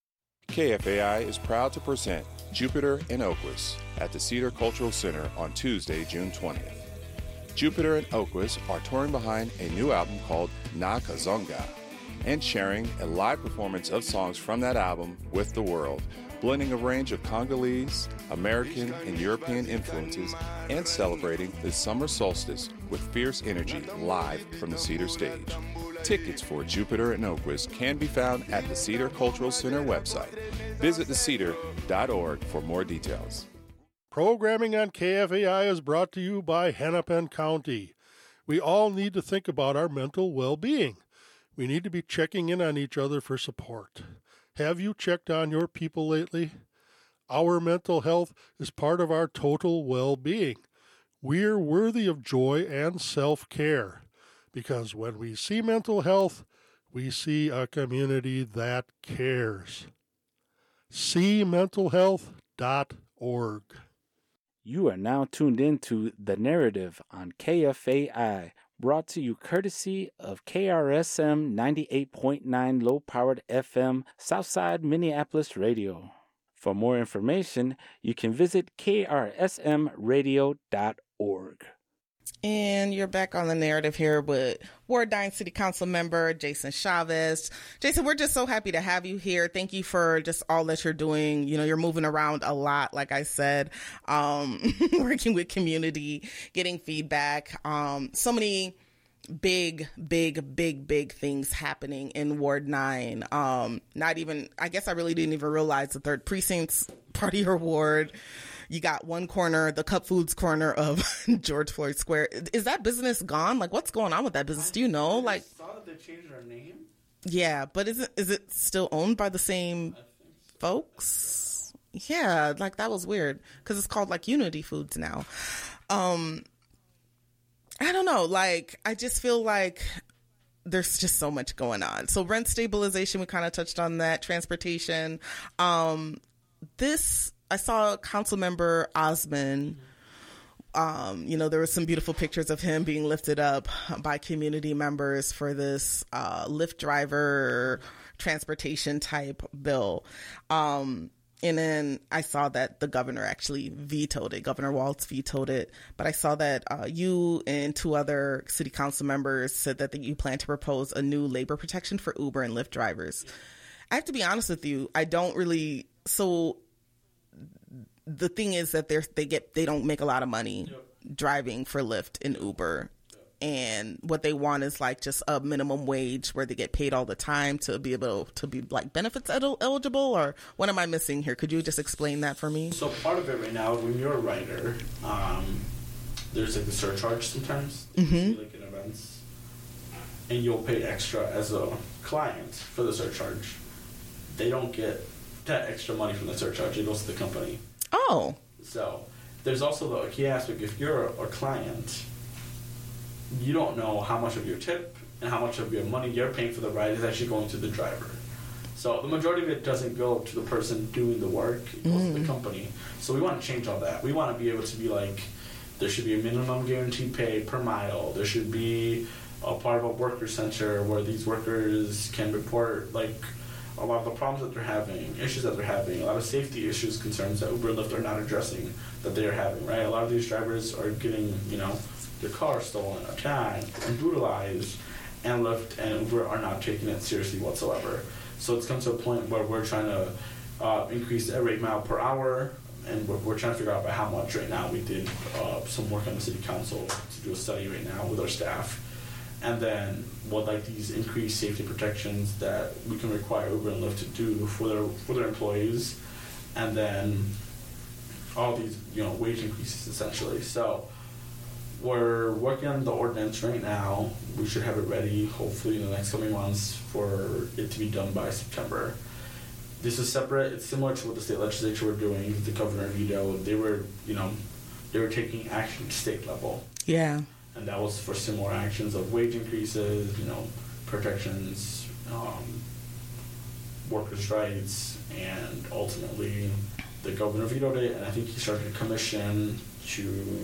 K F A I is proud to present Jupiter and Oquist at the Cedar Cultural Center on Tuesday, June twentieth. Jupiter and Oquist are touring behind a new album called Nakazonga and sharing a live performance of songs from that album with the world, blending a range of Congolese, American, and European influences, and celebrating the summer solstice with fierce energy live from the Cedar stage. Tickets for Jupiter and Oquist can be found at the Cedar Cultural Center website. Visit the cedar dot org for more details. Programming on K F A I is brought to you by Hennepin County. We all need to think about our mental well-being. We need to be checking in on each other for support. Have you checked on your people lately? Our mental health is part of our total well-being. We're worthy of joy and self-care, because when we see mental health, we see a community that cares. see mental health dot org. You are now tuned in to The Narrative on K F A I, brought to you courtesy of K R S M ninety-eight point nine low-powered F M Southside Minneapolis Radio. For more information, you can visit K R S M radio dot org. And you're back on the narrative here with Ward nine City Council member Jason Chavez. Jason, we're just so happy to have you here. Thank you for just all that you're doing. You know, you're moving around a lot, like I said, um, working with community, getting feedback. Um, so many big, big, big, big things happening in Ward nine. Um, not even, I guess I really didn't even realize the third precinct's part of your ward. You got one corner, the Cup Foods corner of George Floyd Square. Is that business gone? Like, what's going on with that business? Do you know? I Like, saw that they changed their name. Yeah, but is it is it still owned by the same folks? Yeah, like that was weird because it's called like Unity Foods now. Um, I don't know. Like, I just feel like there's just so much going on. So rent stabilization, we kind of touched on that. Transportation. Um, this. I saw Council Member Osmond. Um, you know, there were some beautiful pictures of him being lifted up by community members for this uh, Lyft driver transportation type bill. Um, and then I saw that the governor actually vetoed it. Governor Walz vetoed it. But I saw that uh, you and two other city council members said that you plan to propose a new labor protection for Uber and Lyft drivers. I have to be honest with you. I don't really. So the thing is that they're they get they don't make a lot of money yep. driving for Lyft and Uber, yep. and what they want is like just a minimum wage where they get paid all the time to be able to be like benefits eligible. Or what am I missing here? Could you just explain that for me? So part of it right now, when you're a writer, um, there's like the surcharge sometimes, mm-hmm. like in events, and you'll pay extra as a client for the surcharge. They don't get that extra money from the surcharge; it goes to the company. Oh. So there's also the key aspect. If you're a, a client, you don't know how much of your tip and how much of your money you're paying for the ride is actually going to the driver. So the majority of it doesn't go to the person doing the work. It goes mm. to the company. So we want to change all that. We want to be able to be like, there should be a minimum guaranteed pay per mile. There should be a part of a worker center where these workers can report like a lot of the problems that they're having, issues that they're having, a lot of safety issues, concerns that Uber and Lyft are not addressing that they are having, right? A lot of these drivers are getting, you know, their car stolen, attacked, and brutalized, and Lyft and Uber are not taking it seriously whatsoever. So it's come to a point where we're trying to uh, increase the rate mile per hour, and we're, we're trying to figure out by how much right now. We did uh, some work on the city council to do a study right now with our staff. And then what like these increased safety protections that we can require Uber and Lyft to do for their for their employees, and then all these you know wage increases essentially. So we're working on the ordinance right now. We should have it ready hopefully in the next coming months for it to be done by September. This is separate. It's similar to what the state legislature were doing. The governor vetoed. They were you know they were taking action at state level. Yeah. And that was for similar actions of wage increases, you know, protections, um, workers' rights, and ultimately the governor vetoed it, and I think he started a commission to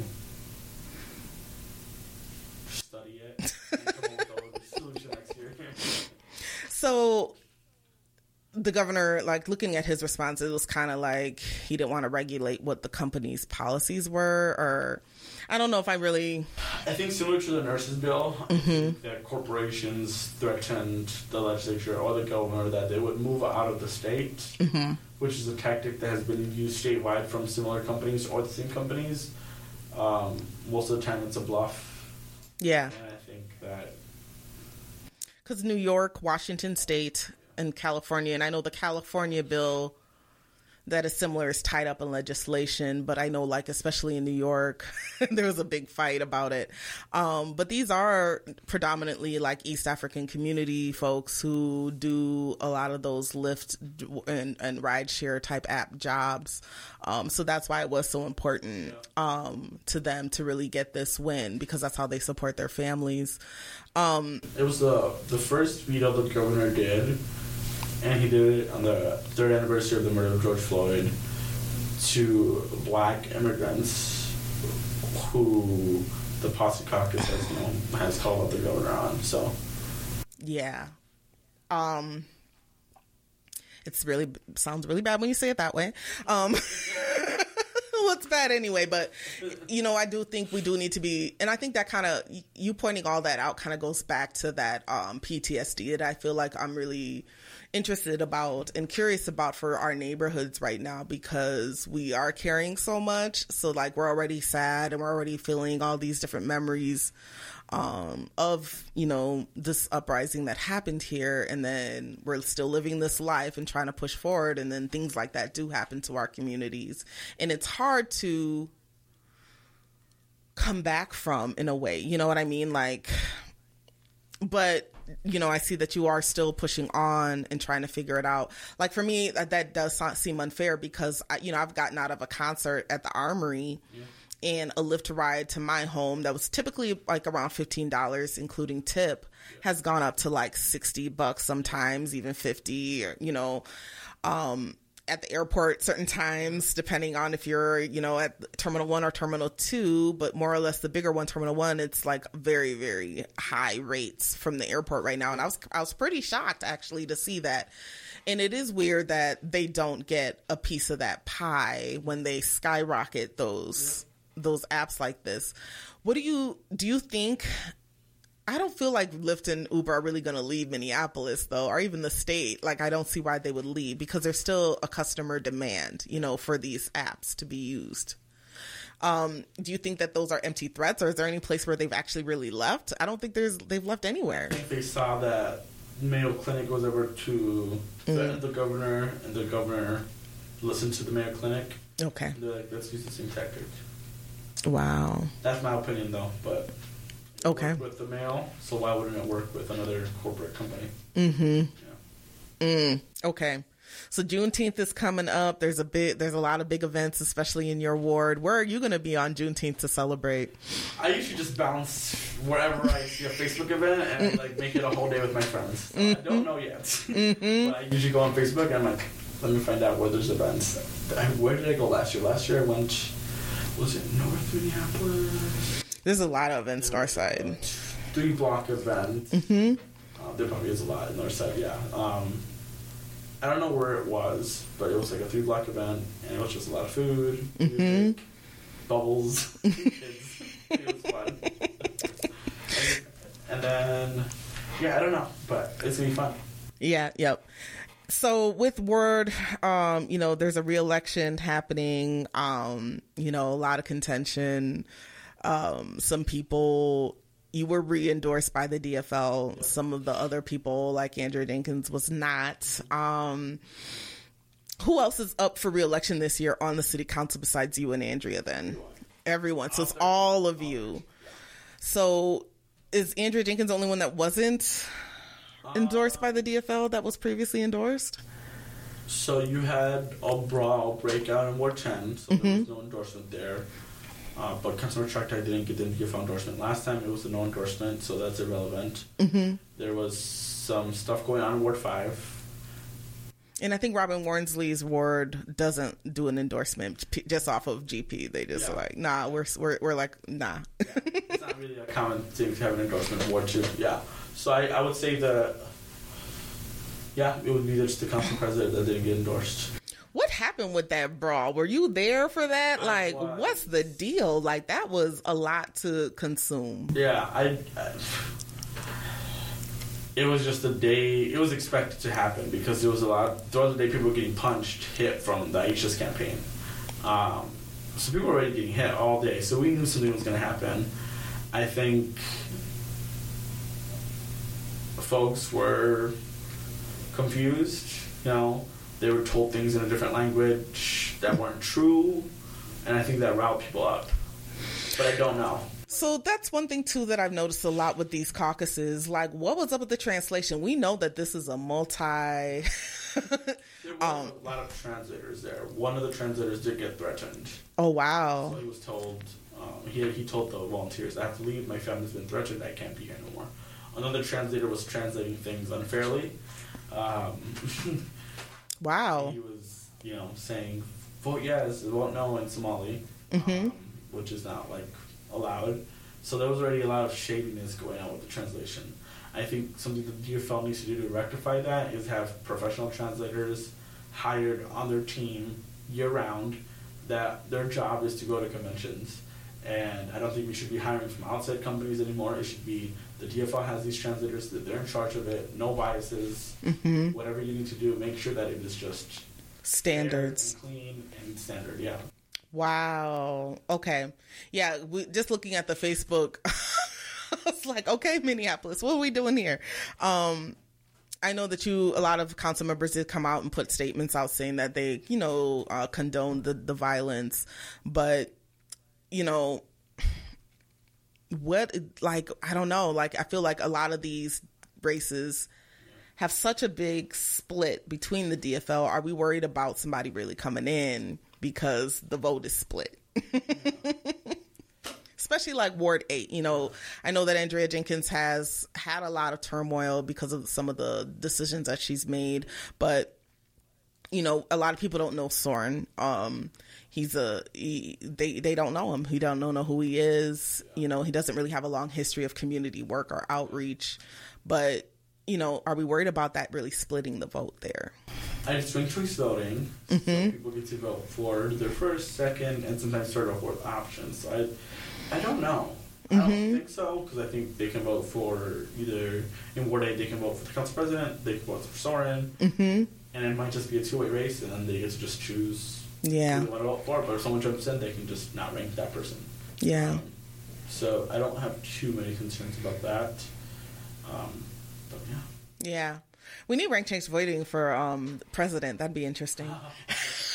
study it and come up with a solution next year. So the governor, like looking at his response, it was kind of like he didn't want to regulate what the company's policies were, or I don't know if I really... I think similar to the nurses bill, mm-hmm. that corporations threatened the legislature or the governor that they would move out of the state, mm-hmm. which is a tactic that has been used statewide from similar companies or the same companies. Um, most of the time it's a bluff. Yeah. And I think that... Because New York, Washington State, and California, and I know the California bill that is similar is tied up in legislation, but I know like especially in New York there was a big fight about it, um but these are predominantly like East African community folks who do a lot of those Lyft and, and rideshare type app jobs, um so that's why it was so important um to them to really get this win, because that's how they support their families. Um it was the the first veto the governor did, and he did it on the third anniversary of the murder of George Floyd, to black immigrants who the Posse Caucus has, you know, has called up the governor on. So, yeah, um, it's really sounds really bad when you say it that way. Um, well, it's bad anyway, but you know, I do think we do need to be, and I think that kind of you pointing all that out kind of goes back to that um, P T S D that I feel like I'm really interested about and curious about for our neighborhoods right now, because we are carrying so much. So like we're already sad and we're already feeling all these different memories um, of, you know, this uprising that happened here. And then we're still living this life and trying to push forward. And then things like that do happen to our communities. And it's hard to come back from in a way, you know what I mean? Like, but you know, I see that you are still pushing on and trying to figure it out. Like for me, that, that does seem unfair because, I, you know, I've gotten out of a concert at the Armory yeah. and a Lyft ride to my home that was typically like around fifteen dollars, including tip, yeah. has gone up to like sixty bucks sometimes, even fifty, or, you know, um, at the airport certain times, depending on if you're, you know, at Terminal one or Terminal two, but more or less the bigger one, Terminal one, it's like very, very high rates from the airport right now. And I was, I was pretty shocked actually to see that. And it is weird that they don't get a piece of that pie when they skyrocket those, yeah. those apps like this. What do you, do you think, I don't feel like Lyft and Uber are really going to leave Minneapolis, though, or even the state. Like, I don't see why they would leave because there's still a customer demand, you know, for these apps to be used. Um, do you think that those are empty threats, or is there any place where they've actually really left? I don't think there's they've left anywhere. I think they saw that Mayo Clinic was over to mm-hmm. the, the governor, and the governor listened to the Mayo Clinic. Okay. And they're like, let's use the same tactic. Wow. That's my opinion, though, but... Okay. With the mail, so why wouldn't it work with another corporate company? Mm-hmm. Yeah. Mm, okay. So Juneteenth is coming up. There's a big, there's a lot of big events, especially in your ward. Where are you going to be on Juneteenth to celebrate? I usually just bounce wherever I see a Facebook event and like make it a whole day with my friends. So mm-hmm. I don't know yet. Mm-hmm. But I usually go on Facebook and I'm like, let me find out where there's events. Where did I go last year? Last year I went, was it North Minneapolis? There's a lot of events Northside. Three block event. Mm-hmm. Uh, there probably is a lot in Northside, yeah. Um, I don't know where it was, but it was like a three block event, and it was just a lot of food, mm-hmm. music, bubbles, kids. It was fun. and, and then, yeah, I don't know, but it's gonna be fun. Yeah, yep. So with word, um, you know, there's a re-election happening, um, you know, a lot of contention. Um, some people, you were re-endorsed by the D F L. Yeah. Some of the other people, like Andrea Jenkins, was not. Um, who else is up for re-election this year on the city council besides you and Andrea then? Everyone. So it's all of you. So is Andrea Jenkins the only one that wasn't endorsed by the D F L that was previously endorsed? So you had a brawl breakout in Ward ten, so mm-hmm. there was no endorsement there. Uh, but Councilmember Tractor didn't get the D F L endorsement last time. It was a no endorsement, so that's irrelevant. Mm-hmm. There was some stuff going on in Ward five. And I think Robin Warnsley's ward doesn't do an endorsement p- just off of G P. They just yeah. like, nah, we're, we're we're like, nah. Yeah. It's not really a common thing to have an endorsement in Ward two. Yeah. So I, I would say that, yeah, it would be just the council president that didn't get endorsed. What happened with that brawl? Were you there for that? I like, was. What's the deal? Like, that was a lot to consume. Yeah, I, I. It was just a day. It was expected to happen because there was a lot. Throughout the day, people were getting punched, hit from the H S campaign. Um, so people were already getting hit all day. So we knew something was going to happen. I think folks were confused. You know. They were told things in a different language that weren't true, and I think that riled people up. But I don't know. So that's one thing, too, that I've noticed a lot with these caucuses. Like, what was up with the translation? We know that this is a multi... there were um, a lot of translators there. One of the translators did get threatened. Oh, wow. So he was told... Um, he, he told the volunteers, I have to leave. My family's been threatened. I can't be here no more. Another translator was translating things unfairly. Um... Wow. He was, you know, saying, vote yes, vote no in Somali, mm-hmm. um, which is not, like, allowed. So there was already a lot of shadiness going on with the translation. I think something the D F L needs to do to rectify that is have professional translators hired on their team year-round, that their job is to go to conventions. And I don't think we should be hiring from outside companies anymore. It should be the D F L has these translators, that they're in charge of it, no biases. Mm-hmm. Whatever you need to do, make sure that it is just standards, and clean and standard. Yeah. Wow. Okay. Yeah. We, just looking at the Facebook, it's like, okay, Minneapolis, what are we doing here? Um, I know that you, a lot of council members did come out and put statements out saying that they, you know, uh, condone the, the violence, but, you know, what, like, I don't know, like, I feel like a lot of these races have such a big split between the D F L. Are we worried about somebody really coming in because the vote is split? Especially like Ward eight, you know, I know that Andrea Jenkins has had a lot of turmoil because of some of the decisions that she's made, but, you know, a lot of people don't know Soren. Um, he's a, he, they, they don't know him. He don't know, know who he is. You know, he doesn't really have a long history of community work or outreach, but, you know, are we worried about that really splitting the vote there? I just swing choice voting, mm-hmm. so people get to vote for their first, second, and sometimes third or fourth options. So I, I don't know. Mm-hmm. I don't think so, because I think they can vote for either, in Ward eight, they can vote for the council president, they can vote for Soren, mm-hmm. and it might just be a two-way race, and then they get to just choose yeah. who they want to vote for. But if someone jumps in, they can just not rank that person. Yeah. Um, so I don't have too many concerns about that. Um, but yeah. Yeah. We need rank change voting for um, president. That'd be interesting. Uh,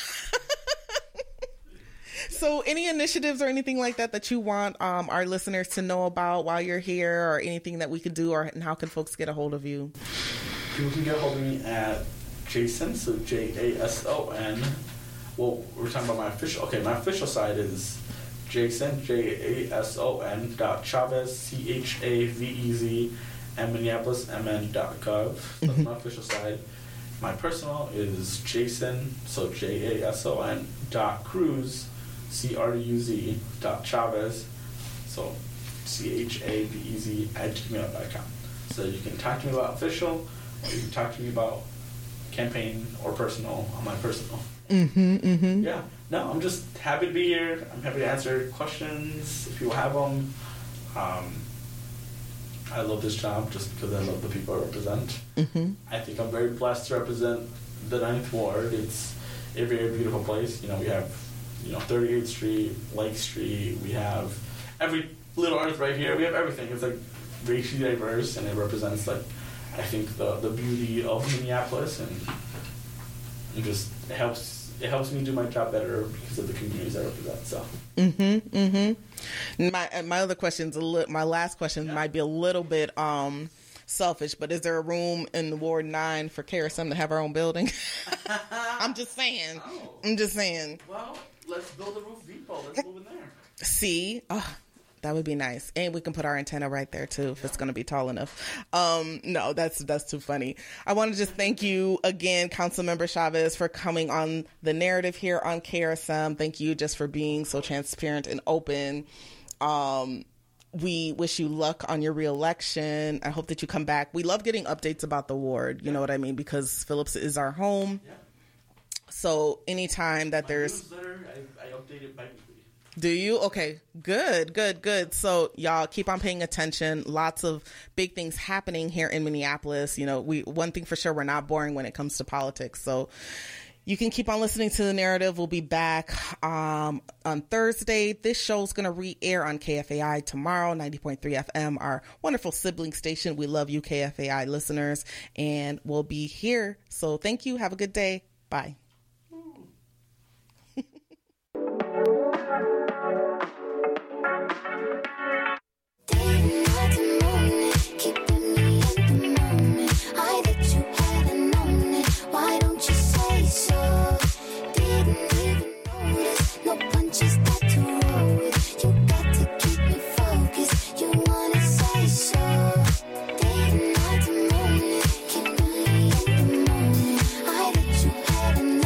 So any initiatives or anything like that that you want um, our listeners to know about while you're here, or anything that we could do, or and how can folks get a hold of you? People can get a hold of me at Jason, so J A S O N. Well, we're talking about my official, okay, my official site is Jason, J A S O N dot Chavez, C H A V E Z, and Minneapolis, M N dot gov. So that's my official site. My personal is Jason, so J A S O N dot Cruz, C R U Z dot Chavez, so C H A V E Z at gmail dot com. So you can talk to me about official, or you can talk to me about campaign or personal on my personal. Mm-hmm, mm-hmm. Yeah. No, I'm just happy to be here. I'm happy to answer questions if you have them. Um, I love this job just because I love the people I represent. Mm-hmm. I think I'm very blessed to represent the Ninth Ward. It's a very beautiful place. You know, we have, you know, thirty-eighth Street, Lake Street. We have every little earth right here. We have everything. It's like racially diverse, and it represents, like, I think the the beauty of Minneapolis, and it just it helps. It helps me do my job better because of the communities I represent. So. Mm-hmm. Mm-hmm. My my other questions, a li- my last question yeah. might be a little bit um selfish, but is there a room in Ward Nine for K R S M to have our own building? I'm just saying. Oh. I'm just saying. Well, let's build a roof depot. Let's move in there. See, oh, that would be nice, and we can put our antenna right there too if yeah. it's going to be tall enough. Um, no, that's that's too funny. I want to just thank you again, Councilmember Chavez, for coming on The Narrative here on K R S M. Thank you just for being so transparent and open. Um, we wish you luck on your reelection. I hope that you come back. We love getting updates about the ward. You yeah. know what I mean? Because Phillips is our home. Yeah. So anytime that My there's newsletter, I, I update it bi-weekly. Do you? Okay, good, good, good. So y'all keep on paying attention. Lots of big things happening here in Minneapolis. You know, we one thing for sure, we're not boring when it comes to politics. So you can keep on listening to The Narrative. We'll be back um, on Thursday. This show's going to re-air on K F A I tomorrow, ninety point three F M, our wonderful sibling station. We love you, K F A I listeners, and we'll be here. So thank you. Have a good day. Bye. I bet you had enough.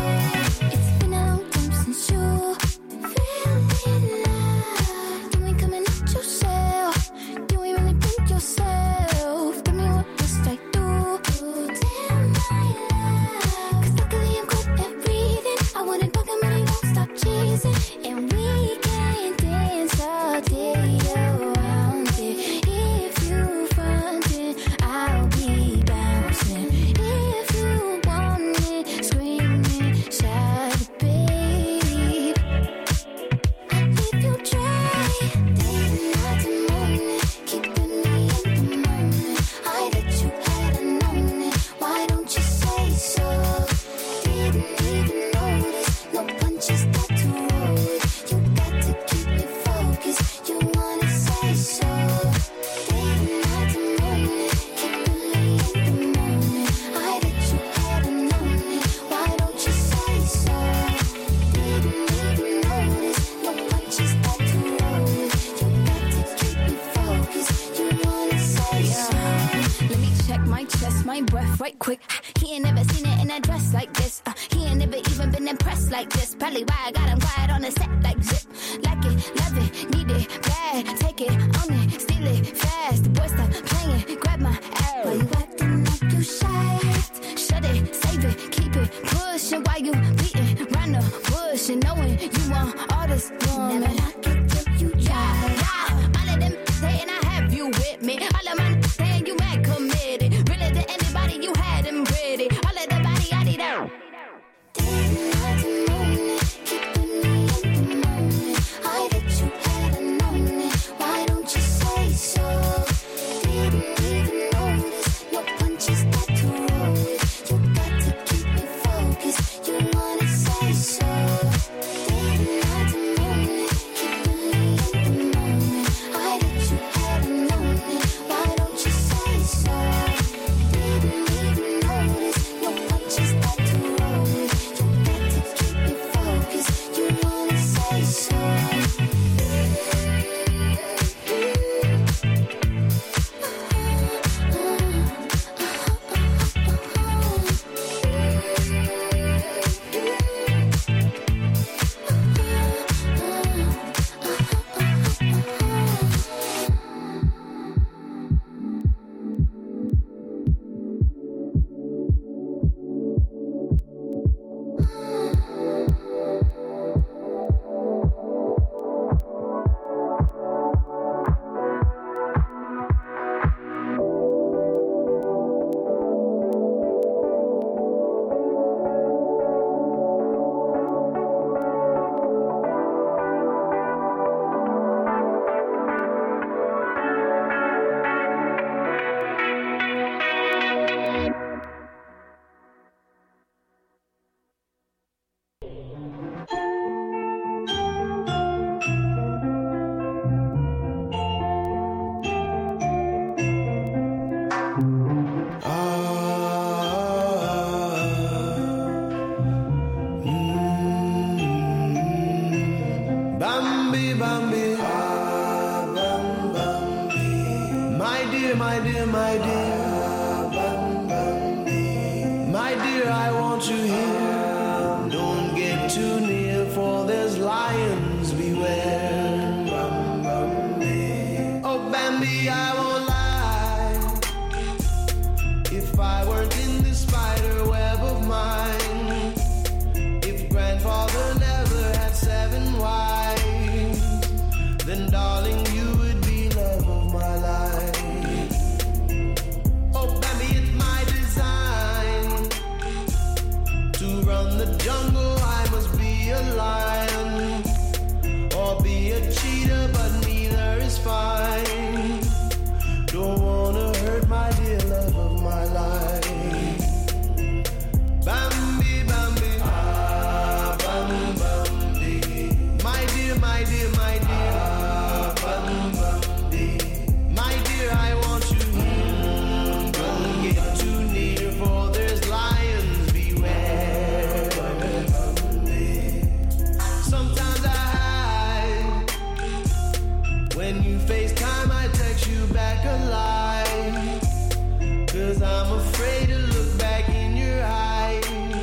Cause I'm afraid to look back in your eyes.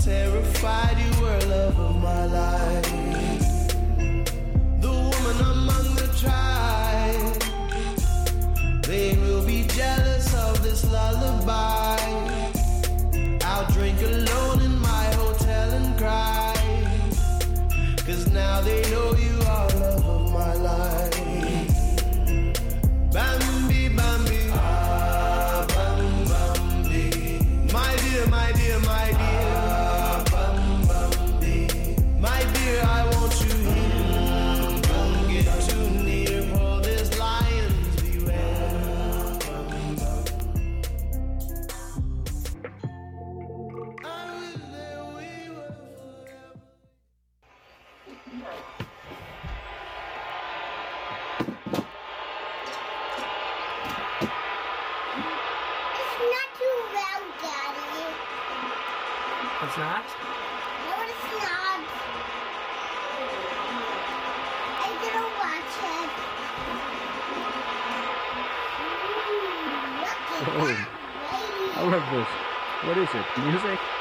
terrified you were love of my life. The woman among the tribe, they will be jealous of this lullaby. I'll drink alone in my hotel and cry, 'cause now they know you are love of my life. Bambi, Bambi, ah, Bam, Bambi. My dear, my dear, my dear, ah, Bam, Bambi. My dear, I want you here. Don't get too near, for there's lions beware. Bam, Bam. I wish that we were forever. It's not? No, it's not. I'm gonna watch it. Ooh, look at Oh, that lady. I love this. What is it? Music?